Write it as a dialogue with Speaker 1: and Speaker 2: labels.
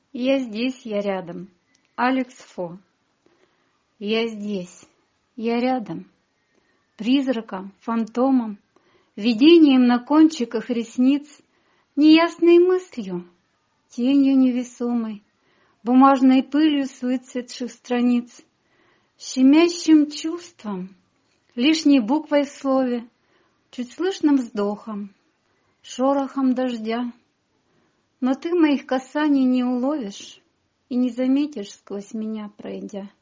Speaker 1: Я здесь, я рядом. Алекс Фо. Я здесь, я рядом. Призраком, фантомом, видением на кончиках ресниц, неясной мыслью, тенью невесомой, бумажной пылью с выцветших страниц, щемящим чувством, лишней буквой в слове, чуть слышным вздохом, шорохом дождя. Но ты моих касаний не уловишь и не заметишь сквозь меня пройдя.